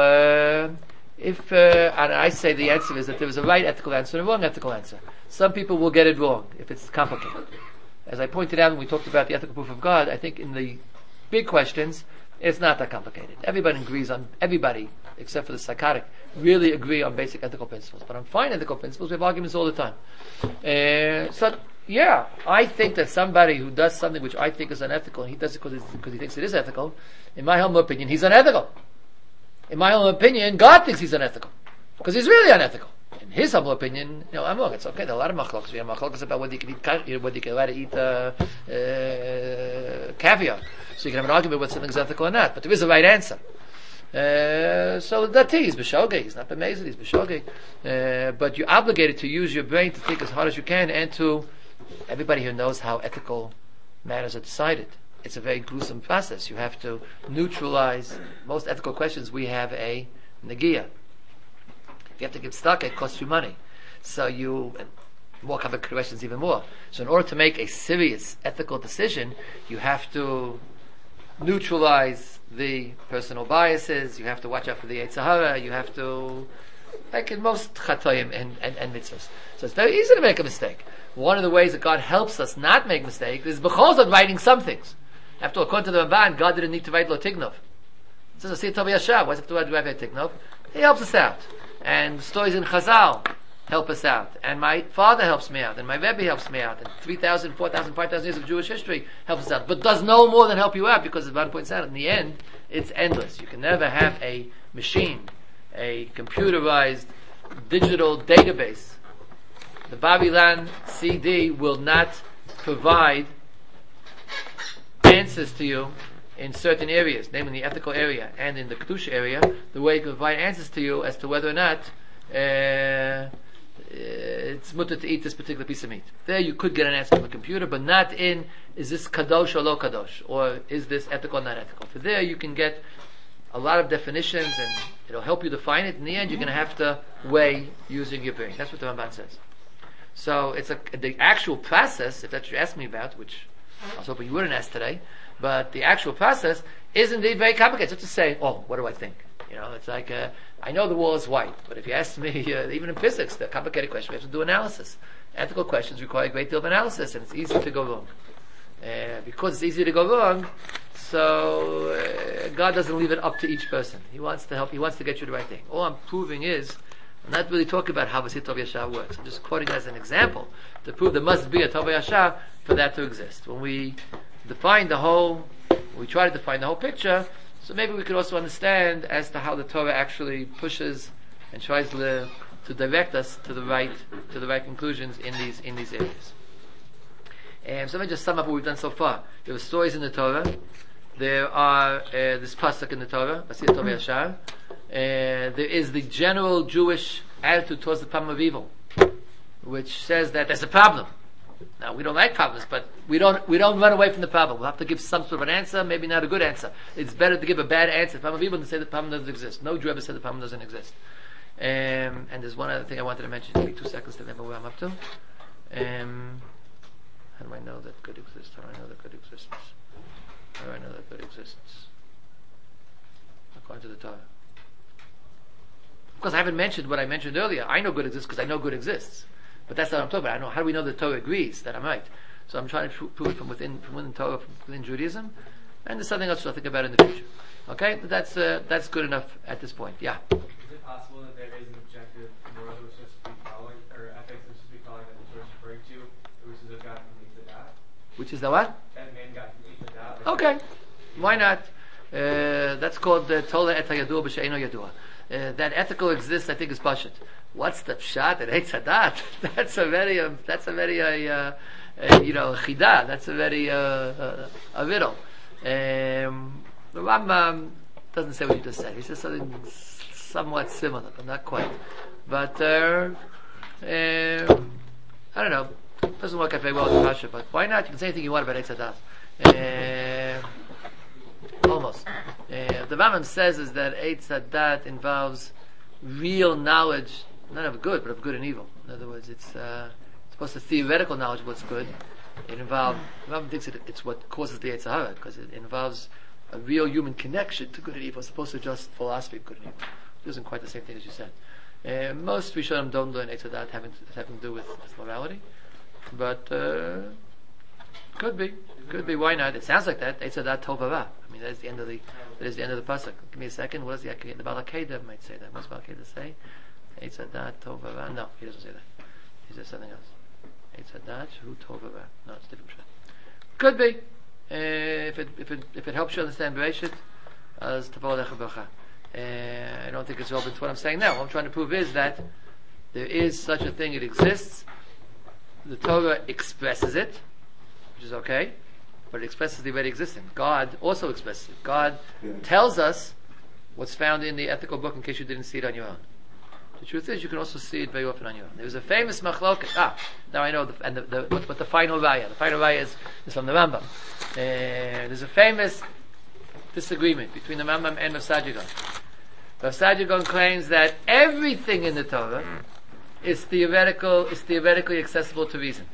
and I say the answer is that there is a right ethical answer and a wrong ethical answer. Some people will get it wrong if it's complicated. As I pointed out when we talked about the ethical proof of God, I think in the big questions, it's not that complicated. Everybody, except for the psychotic, really agree on basic ethical principles. But on fine ethical principles, we have arguments all the time. I think that somebody who does something which I think is unethical, and he does it because he thinks it is ethical, in my humble opinion, he's unethical. In my humble opinion, God thinks he's unethical. Because he's really unethical. In his humble opinion, I'm wrong. It's okay. There are a lot of machlokas. We have machlokas about whether you can eat whether you can allow to eat caviar. So you can have an argument whether something's ethical or not. But there is a right answer. So the dati is b'shogeg. He's not b'mezid. He's b'shogeg. But you're obligated to use your brain to think as hard as you can, and to everybody here knows how ethical matters are decided. It's a very gruesome process. You have to neutralize most ethical questions. We have a negia. If you have to give stock, it costs you money. So and more complicated questions even more. So in order to make a serious ethical decision, you have to neutralize the personal biases, you have to watch out for the Yetzer Hara, you have to, like in most chatoim and mitzvahs. So it's very easy to make a mistake. One of the ways that God helps us not make mistakes is because of writing some things. After all, according to the Ramban, God didn't need to write Lo Tignov. It says, Asir Tov Yashar, why does it have to write Tignov? He helps us out. And stories in Chazal help us out. And my father helps me out. And my Rebbe helps me out. And 3,000, 4,000, 5,000 years of Jewish history helps us out. But does no more than help you out, because as Ron points out, in the end, it's endless. You can never have a machine, a computerized digital database. The Babylon CD will not provide answers to you in certain areas, namely the ethical area and in the Kedusha area, the way it can provide answers to you as to whether or not it's mutter to eat this particular piece of meat. There you could get an answer from the computer, but not in, is this kadosh or lo kadosh, or is this ethical or not ethical. For there you can get a lot of definitions and it'll help you define it. In the end, you're going to have to weigh using your brain. That's what the Ramban says. So it's the actual process, if that's what you're asking me about, which I was hoping you wouldn't ask today, but the actual process is indeed very complicated. Just to say, oh, what do I think? You know, it's like, I know the wall is white, but if you ask me, even in physics, the complicated question, we have to do analysis. Ethical questions require a great deal of analysis, and it's easy to go wrong. Because it's easy to go wrong, so God doesn't leave it up to each person. He wants to help, He wants to get you the right thing. All I'm proving is, I'm not really talking about how V'asir Tov Yashar works. I'm just quoting it as an example to prove there must be a Tov Yashar for that to exist. When we try to define the whole picture, so maybe we could also understand as to how the Torah actually pushes and tries to direct us to the right conclusions in these areas. So let me just sum up what we've done so far. There are stories in the Torah. There are this pasuk in the Torah, V'asir Tov Yashar. There is the general Jewish attitude towards the problem of evil, which says that there's a problem. Now, we don't like problems, but we don't run away from the problem. We'll have to give some sort of an answer, maybe not a good answer. It's better to give a bad answer to the problem of evil than to say the problem doesn't exist. No Jew ever said the problem doesn't exist. And there's one other thing I wanted to mention. Give me 2 seconds to remember where I'm up to. How do I know that good exists? How do I know that good exists? How do I know that good exists? According to the Torah. Of course, I haven't mentioned what I mentioned earlier. I know good exists because I know good exists. But that's not what I'm talking about. I know, how do we know the Torah agrees that I'm right? So I'm trying to prove it from within Torah, from within Judaism. And there's something else I'll think about in the future. Okay? But that's good enough at this point. Yeah? Is it possible that there is an objective moral that was supposed to be following, or ethics that was supposed to be following that the Torah is referring to, which is a God from Yitzhadat? Which is the what? That man got from Yitzhadat. Okay. Why not? That's called Tola et hayadua b'she'eno yadua. That ethical exists, I think, is pashut. What's the pshat at Eitzadat? That's a very chida. That's a very a riddle. The Rambam doesn't say what you just said. He says something somewhat similar, but not quite. But I don't know. It doesn't work out very well with Pasha, but why not? You can say anything you want about Eitzadat. Almost. The Rambam says is that Eitzadat involves real knowledge, not of good, but of good and evil. In other words, it's supposed to theoretical knowledge of what's good. It involves, Rambam thinks it's what causes the Yetzer Hara, because it involves a real human connection to good and evil, as opposed to just philosophy of good and evil. It isn't quite the same thing as you said. Most Rishonim don't learn Eitzadat having to do with morality, but could be. Why not? It sounds like that. Eitzadat Tovara. I mean, that is the end of the pasuk. Give me a second. What is the Baal HaKedah might say that? What's Baal HaKedah say? Eitzadat Tovara. No, he doesn't say that. He says something else. Eitzadat Shu Tovara. No, it's different. Could be. If it helps you understand Bereshit, as Tavol Lecha Bracha. I don't think it's relevant to what I'm saying now. What I'm trying to prove is that there is such a thing. It exists. The Torah expresses it, which is okay, but it expresses the already existing. God also expresses it. God tells us what's found in the ethical book in case you didn't see it on your own. The truth is, you can also see it very often on your own. There was a famous machloket. Now I know. What the final raya? The final raya is from the Rambam. There's a famous disagreement between the Rambam and Rav Saadia Gaon. Rav Saadia Gaon claims that everything in the Torah is theoretically accessible to reason.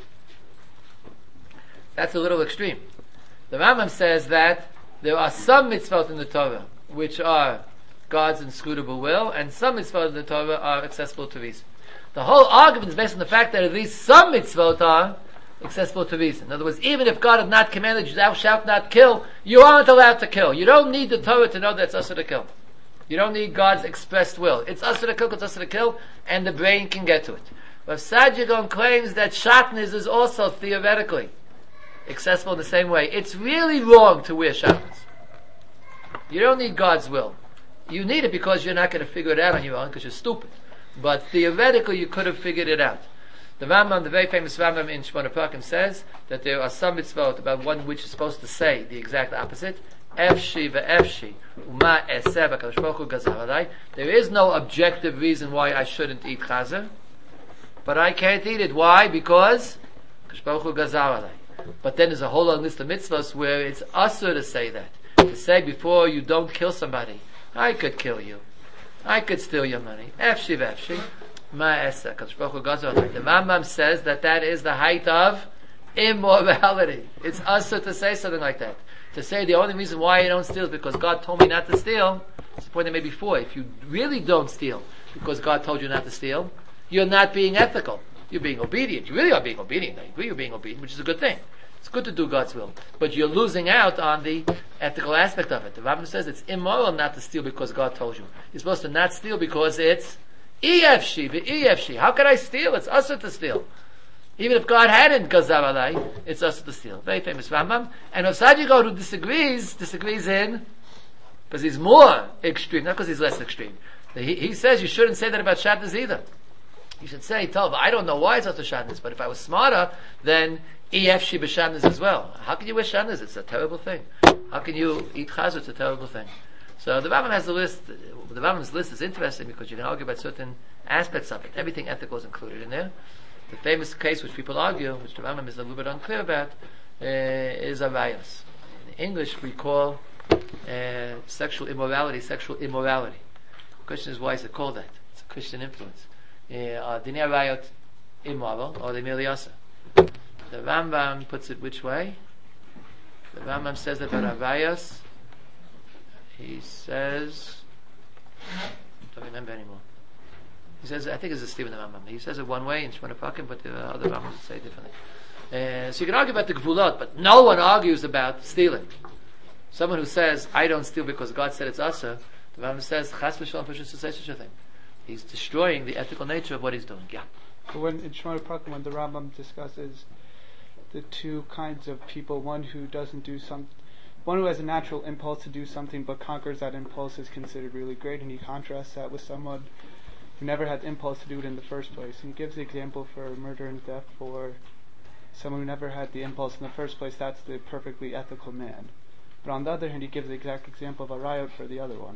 That's a little extreme. The Rambam says that there are some mitzvot in the Torah which are God's inscrutable will, and some mitzvot in the Torah are accessible to reason. The whole argument is based on the fact that at least some mitzvot are accessible to reason. In other words, even if God had not commanded you, thou shalt not kill, you aren't allowed to kill. You don't need the Torah to know that it's asur to kill. You don't need God's expressed will. It's asur to kill, it's asur to kill, and the brain can get to it. Rav Saadia Gaon claims that shatnez is also theoretically accessible in the same way. It's really wrong to wear shatnez. You don't need God's will. You need it because you're not going to figure it out on your own because you're stupid. But theoretically, you could have figured it out. The Rambam, the very famous Rambam in Shmona Prakim says that there are some mitzvot about one which is supposed to say the exact opposite. Efshi ve'efshi uma eseh v'kadosh baruch hu gazar alai. There is no objective reason why I shouldn't eat chazer, but I can't eat it. Why? Because kadosh baruch hu gazar alai. But then there's a whole long list of mitzvahs where it's asur to say that. To say before you don't kill somebody, I could kill you. I could steal your money. Efshi ve'efshi. The Rambam says that is the height of immorality. It's asur to say something like that. To say the only reason why I don't steal is because God told me not to steal. It's the point I made before. If you really don't steal because God told you not to steal, you're not being ethical. You're being obedient. You really are being obedient. I agree you're being obedient, which is a good thing. It's good to do God's will. But you're losing out on the ethical aspect of it. The Rambam says it's immoral not to steal because God told you. You're supposed to not steal because it's EFC. How can I steal? It's asur to steal. Even if God hadn't gazar alai, it's asur to steal. Very famous Rambam. And Rav Saadia Gaon, who disagrees in, because he's more extreme, not because he's less extreme. He says you shouldn't say that about shatnez either. You should say, Tov, I don't know why it's asur shatnez, but if I was smarter, then EFC b'shatnez as well. How can you wear shatnez? It's a terrible thing. How can you eat chazer? It's a terrible thing. So the Rambam has a list. The Rambam's list is interesting because you can argue about certain aspects of it. Everything ethical is included in there. The famous case which people argue, which the Rambam is a little bit unclear about, is arayos. In English we call sexual immorality. The question is, why is it called that? It's a Christian influence. Are dinei arayot immoral or they merely asur? The Rambam puts it which way? The Rambam says that about arayos. He says, I don't remember anymore. He says, I think it's a Stephen the Rambam. He says it one way in Shmona Prakim, but the other Rambams say it differently. So you can argue about the gvulot, but no one argues about stealing. Someone who says, I don't steal because God said it's asur, the Rambam says, chas v'shalom to say such a thing. He's destroying the ethical nature of what he's doing. Yeah. When in Shmona Prakim, when the Rambam discusses the two kinds of people, one who has a natural impulse to do something but conquers that impulse is considered really great, and he contrasts that with someone who never had the impulse to do it in the first place. And he gives the example for murder and theft for someone who never had the impulse in the first place. That's the perfectly ethical man. But on the other hand, he gives the exact example of arayot for the other one.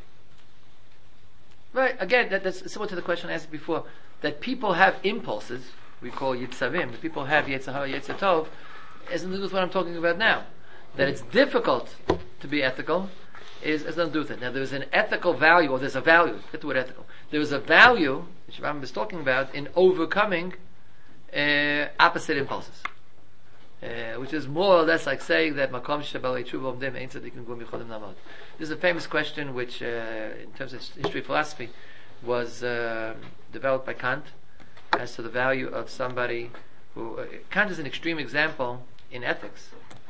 Right, again, that's similar to the question I asked before, that people have impulses, we call yitzarim, people have Yetzer Hara, Yetzer Tov, has nothing to do with what I'm talking about now. That it's difficult to be ethical has nothing to do with it. Now there's an ethical value, or there's a value, get the word ethical. There's a value, which Rambam is talking about, in overcoming opposite impulses. Which is more or less like saying that Makom Shebalei Tshuva Omdim Ein Tzadikim Gum Yichodim Lamod. This is a famous question which, in terms of history of philosophy, was developed by Kant as to the value of somebody who... Kant is an extreme example in ethics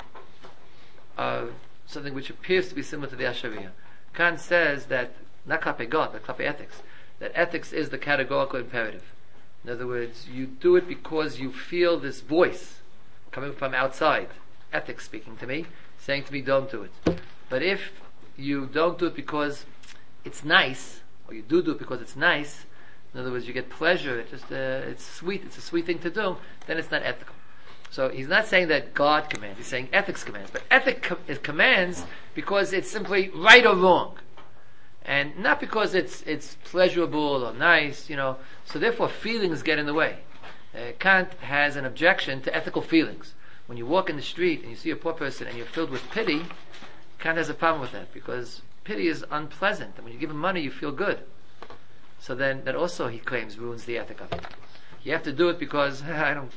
of something which appears to be similar to the Ashariyah. Kant says that, not Klape God, but Klape ethics, that ethics is the categorical imperative. In other words, you do it because you feel this voice coming from outside, ethics speaking to me, saying to me, don't do it. But if you don't do it because it's nice, or you do it because it's nice, in other words, you get pleasure, it's sweet, it's a sweet thing to do, then it's not ethical. So he's not saying that God commands, he's saying ethics commands. But ethics commands because it's simply right or wrong. And not because it's pleasurable or nice, so therefore feelings get in the way. Kant has an objection to ethical feelings. When you walk in the street and you see a poor person and you're filled with pity, Kant has a problem with that, because pity is unpleasant, and when you give him money you feel good. So then that also, he claims, ruins the ethic of it. You have to do it because I don't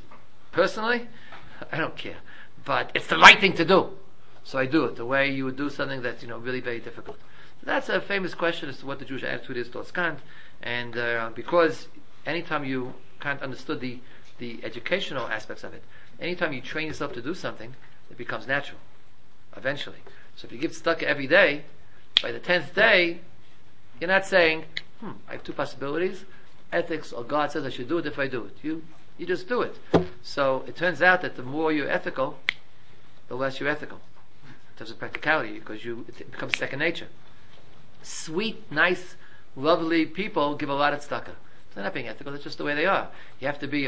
care, but it's the right thing to do, so I do it the way you would do something that's really very difficult. So that's a famous question as to what the Jewish attitude is towards Kant, and because anytime Kant understood the educational aspects of it, anytime you train yourself to do something, it becomes natural eventually. So if you give tzedakah every day, by the 10th day you're not saying, I have two possibilities, ethics or God says I should do it if I do it. You just do it. So it turns out that the more you're ethical, the less you're ethical in terms of practicality, because it becomes second nature. Sweet, nice, lovely people give a lot of tzedakah. They're not being ethical, that's just the way they are. You have to be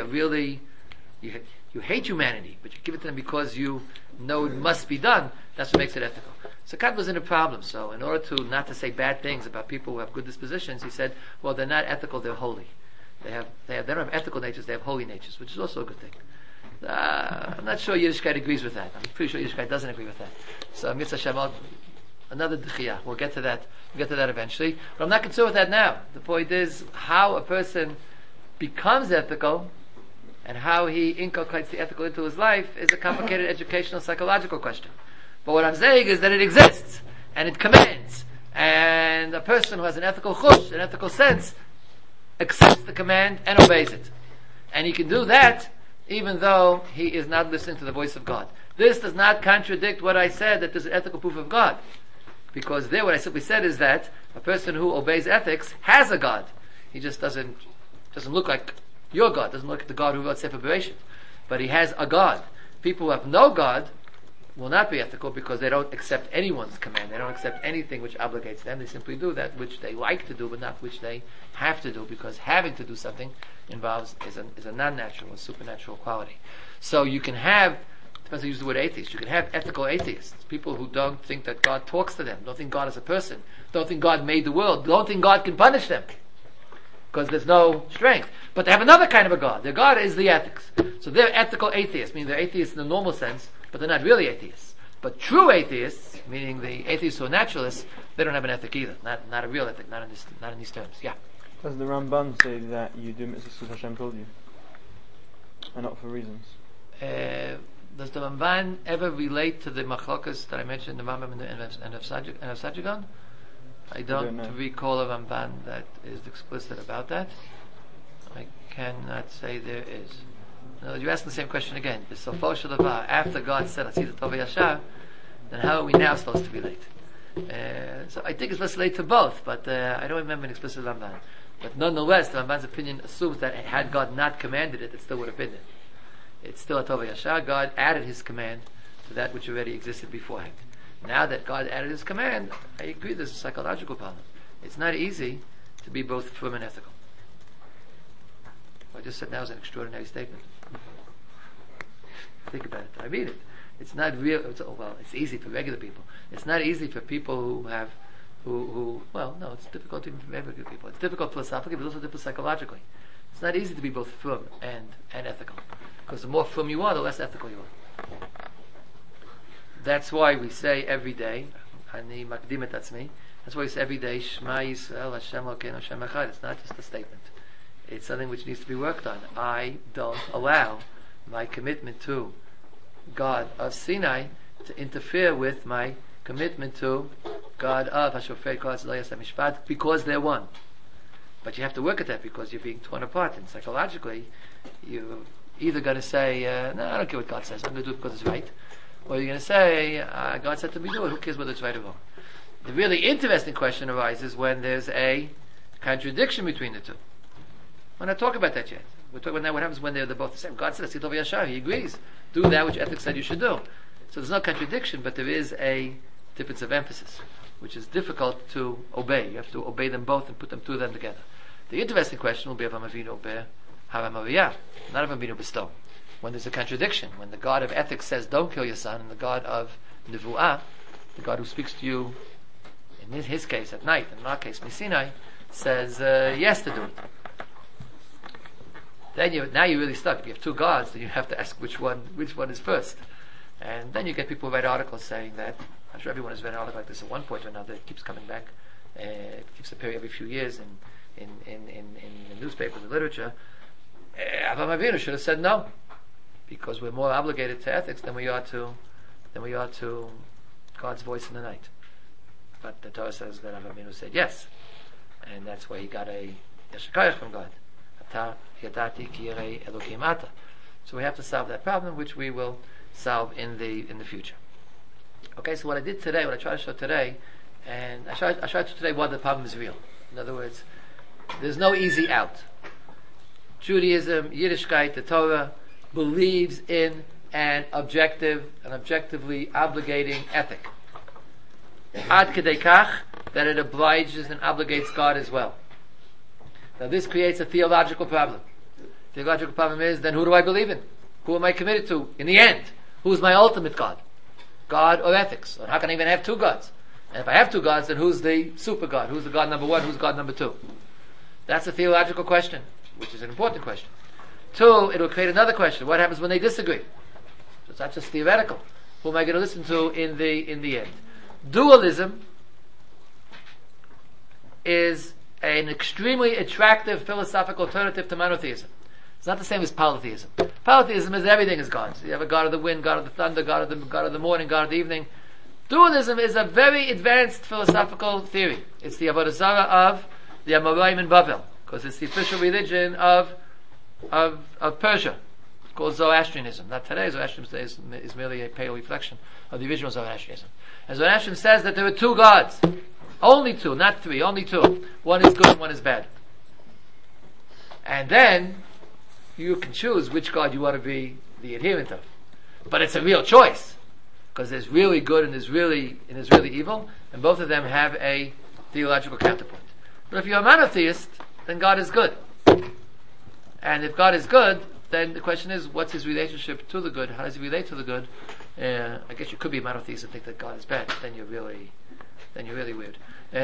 you hate humanity, but you give it to them because you know it must be done. That's what makes it ethical. So Kant was in a problem. So in order to not to say bad things about people who have good dispositions, he said, well, they're not ethical, they're holy. They don't have ethical natures, they have holy natures, which is also a good thing. I'm not sure Yiddishkeit agrees with that. I'm pretty sure Yiddishkeit doesn't agree with that. So Mitzvah Shem, another d'chiyah. We'll get to that eventually. But I'm not concerned with that now. The point is how a person becomes ethical and how he inculcates the ethical into his life is a complicated educational, psychological question. But what I'm saying is that it exists, and it commands, and a person who has an ethical chush, an ethical sense, accepts the command and obeys it. And he can do that even though he is not listening to the voice of God. This does not contradict what I said, that there's an ethical proof of God. Because there what I simply said is that a person who obeys ethics has a God. He just doesn't look like your God, doesn't look like the God who wrote Sefer Bereshit. But he has a God. People who have no God will not be ethical because they don't accept anyone's command. They don't accept anything which obligates them. They simply do that which they like to do, but not which they have to do, because having to do something is a non-natural, a supernatural quality. So you can have, depends how you use the word atheist, you can have ethical atheists, people who don't think that God talks to them, don't think God is a person, don't think God made the world, don't think God can punish them, because there's no strength. But they have another kind of a God. Their God is the ethics. So they're ethical atheists, meaning they're atheists in the normal sense, but they're not really atheists. But true atheists, meaning the atheists who are naturalists, they don't have an ethic either. Not a real ethic, not in these terms. Yeah. Does the Ramban say that you do mitzvahs because Hashem told you, and not for reasons? Does the Ramban ever relate to the machlokas that I mentioned, the Rambam and of Sajigon? I don't recall a Ramban that is explicit about that. I cannot say there is. No, you're asking the same question again. After God said, "Asita Tov Yashar," then how are we now supposed to relate? So I think it's supposed to relate to both, but I don't remember an explicit Ramban. But nonetheless, the Ramban's opinion assumes that had God not commanded it, it still would have been there. It's still a Tov Yashar. God added His command to that which already existed beforehand. Now that God added His command, I agree there's a psychological problem. It's not easy to be both firm and ethical. What I just said now is an extraordinary statement. Think about it. I mean it. It's not real. It's easy for regular people. It's not easy for people who have, it's difficult even for regular people. It's difficult philosophically, but also difficult psychologically. It's not easy to be both firm and ethical. Because the more firm you are, the less ethical you are. That's why we say every day, Ani Makdimet Atzmi, that's why we say every day, Shema Yisrael, Hashem Elokeinu, Hashem Echad. It's not just a statement. It's something which needs to be worked on. I don't allow my commitment to God of Sinai to interfere with my commitment to God of Hashofet Kol Hatzilai Yaseh Mishpat, because they're one. But you have to work at that because you're being torn apart, and psychologically you're either going to say, no, I don't care what God says, I'm going to do it because it's right, or you're going to say, God said to me do it, who cares whether it's right or wrong. The really interesting question arises when there's a contradiction between the two. We're not talking about that yet. We're talking about what happens when they're both the same. God says, Tov Yashar, He agrees. Do that which ethics said you should do. So there's no contradiction, but there is a difference of emphasis, which is difficult to obey. You have to obey them both and put them two of them together. The interesting question will be Avraham Avinu ober Hara Moriah, not Avraham Avinu bestow. When there's a contradiction, when the God of ethics says don't kill your son, and the God of Nevuah, the God who speaks to you in his case at night, in our case Sinai, says yes to do it. Then you're really stuck. If you have two gods, then you have to ask which one is first. And then you get people who write articles saying that. I'm sure everyone has read an article like this at one point or another. It keeps coming back. It keeps appearing every few years in the newspapers and literature. Avraham Avinu should have said no, because we're more obligated to ethics than we are to God's voice in the night. But the Torah says that Avraham Avinu said yes, and that's why he got a yeshakayach from God. Yadati ki yirei Elokim ata. So we have to solve that problem, which we will solve in the future. Okay, so what I did today, what I tried to show today, and I tried to show today why the problem is real. In other words, there's no easy out. Judaism, Yiddishkeit, the Torah believes in an objectively obligating ethic. Ad kedei kach, that it obliges and obligates God as well. Now this creates a theological problem. The theological problem is, then who do I believe in? Who am I committed to in the end? Who is my ultimate God? God or ethics? Or how can I even have two gods? And if I have two gods, then who's the super God? Who's the God number one? Who's God number two? That's a theological question, which is an important question. Two, it will create another question. What happens when they disagree? So it's not just theoretical. Who am I going to listen to in the end? Dualism is an extremely attractive philosophical alternative to monotheism. It's not the same as polytheism. Polytheism is everything is gods. You have a God of the wind, God of the thunder, God of the morning, God of the evening. Dualism is a very advanced philosophical theory. It's the Avodah Zarah of the Amoraim in Bavel, because it's the official religion of Persia. It's called Zoroastrianism. Not today. Zoroastrianism is merely a pale reflection of the original Zoroastrianism. And Zoroastrianism says that there are two gods. Only two, not three, only two. One is good and one is bad. And then you can choose which God you want to be the adherent of. But it's a real choice, because there's really good and there's really evil, and both of them have a theological counterpoint. But if you're a monotheist, then God is good. And if God is good, then the question is, what's his relationship to the good? How does he relate to the good? I guess you could be a monotheist and think that God is bad, but then you're really weird.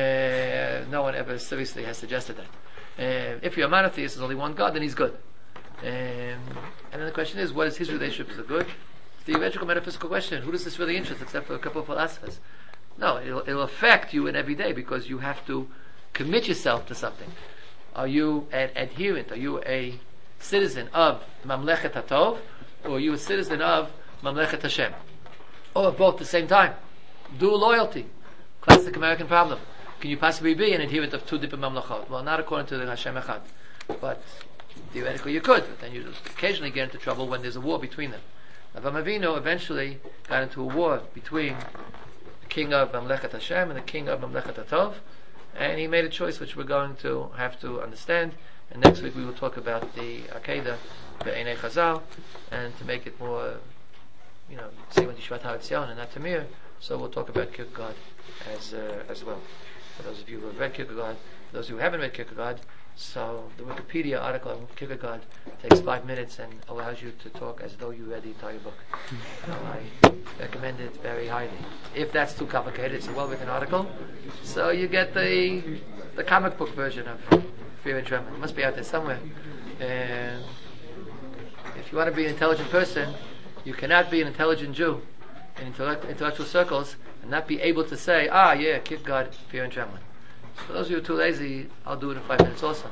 No one ever seriously has suggested that. If you're a monotheist, there's only one God, then he's good. And then the question is, what is his relationship to the good? Theoretical metaphysical question. Who does this really interest, except for a couple of philosophers? No, it'll affect you in every day, because you have to commit yourself to something. Are you an adherent? Are you a citizen of Mamlechet HaTov, or are you a citizen of Mamlechet Hashem? Or both at the same time? Dual loyalty. Classic American problem. Can you possibly be an adherent of two different Mamlechot? Well, not according to the Hashem Echad. But theoretically you could. But then you occasionally get into trouble when there's a war between them. Avraham Avinu eventually got into a war between the king of Mamlechet Hashem and the king of Mamlechet HaTov, and he made a choice which we're going to have to understand. And next week we will talk about the Akedah, Be'enei Chazal, and to make it more, say when Yishvat HaRetzion and not Tamir, so we'll talk about Kierkegaard as well. For those of you who have read Kierkegaard, those who haven't read Kierkegaard, so the Wikipedia article on Kierkegaard takes 5 minutes and allows you to talk as though you read the entire book. So I recommend it very highly. If that's too complicated, it's a well-written article. So you get the comic book version of Fear and Trembling. It must be out there somewhere. And if you want to be an intelligent person, you cannot be an intelligent Jew in intellectual circles and not be able to say, Kierkegaard, Fear and Trembling. For those of you who are too lazy, I'll do it in 5 minutes also.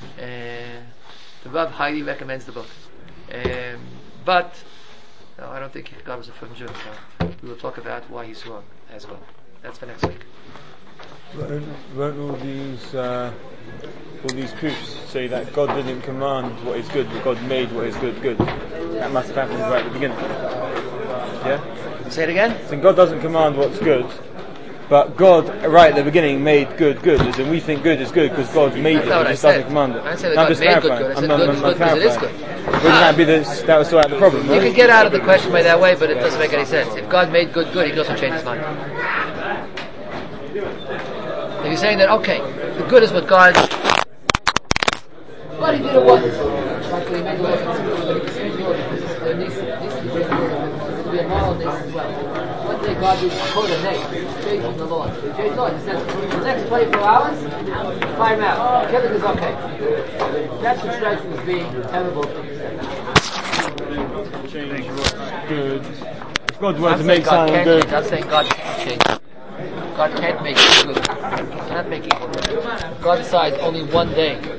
The Rav highly recommends the book. But no, I don't think Kierkegaard was a firm Jew, so we will talk about why he's wrong as well. That's for next week. Won't all these proofs say that God didn't command what is good, but God made what is good good? That must have happened right at the beginning. Yeah? Say it again? So God doesn't command what's good, but God, right at the beginning, made good good. As in, we think good is good because God made it. He just doesn't command it. I said that God made good good. I said good is good because it is good. Wouldn't that be that would sort out the problem? You can get out of the question by that way, but it doesn't make any sense. If God made good good, He can also change His mind. If you're saying that, okay, the good is what God, but He did it once. He made the law. There needs to be a moral nature as well. One thing saying God did code a name. He's changing the law. He changed the law. He says, for the next 24 hours, time out. Killing is okay. That's what strikes me as being terrible. Change what's good. If God's word I'm to saying make God something can't good. change. I'm saying God can't change. God can't make it good. He's not making it good. God decides only one day